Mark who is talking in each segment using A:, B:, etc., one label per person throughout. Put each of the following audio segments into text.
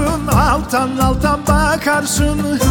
A: bakarsın, alttan alttan bakarsın.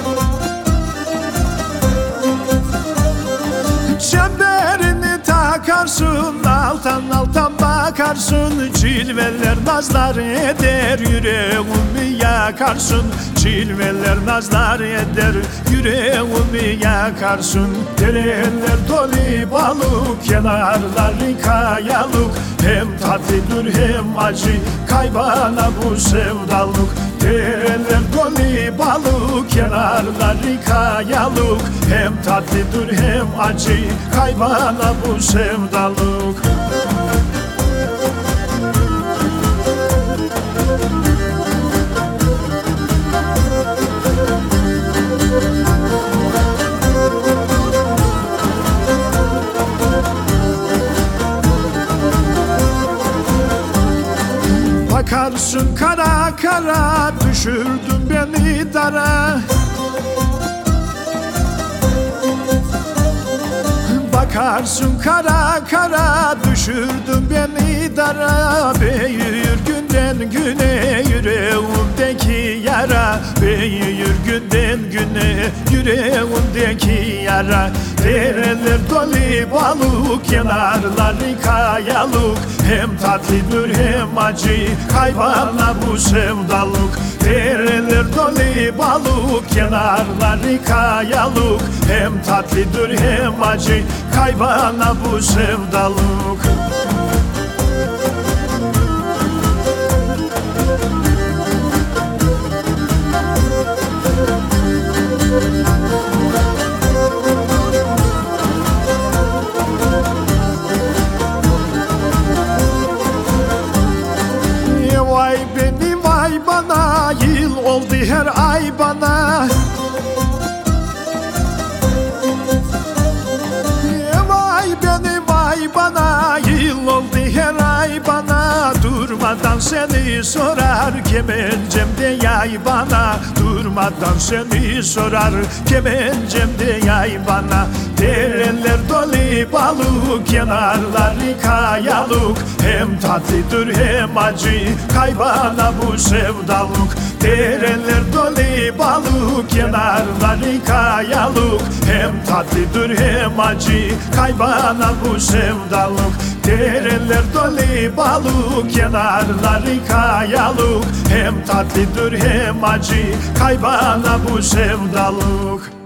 A: Çemberini takarsın, alttan alttan bakarsın. Cilveler nazlar eder, yüreğimi yakarsın. Cilveler nazlar eder, yüreğimi yakarsın. Dereler dolu balık, kenarları kayalık. Hem tatlıdır hem acı, kaybana bu sevdalık. Dereler dolu balık, kenarları kayalık. Hem tatlıdır hem acı, kaybana bu sevdalık. Bakarsın kara kara, düşürdün beni dara. Bakarsın kara kara, düşürdün beni dara. Büyür günden güne yüreğimdeki yara. Büyür günden güne yüreğimdeki yara. Dereler dolu balık, kenarları kayalık. Hem tatlıdır hem acı, kaybana bu sevdalık. Dereler dolu balık, kenarları kayalık. Hem tatlıdır hem acı, kaybana bu sevdalık. Vay beni vay bana, yıl oldu her ay bana. Vay beni vay bana, yıl oldu her ay bana. Durmadan seni sorar, kemencemde yay bana. Durmadan seni sorar, kemencemde yay bana. Dereler dolu balık, kenarları kayalık. Hem tatlıdır hem acı, kaybana bu sevdalık. Dereler dolu balık, kenarları kayalık. Hem tatlıdır hem acı, kaybana bu sevdalık. Dereler dolu balık, kenarları kayalık. Hem tatlıdır hem acı, kaybana bu sevdalık.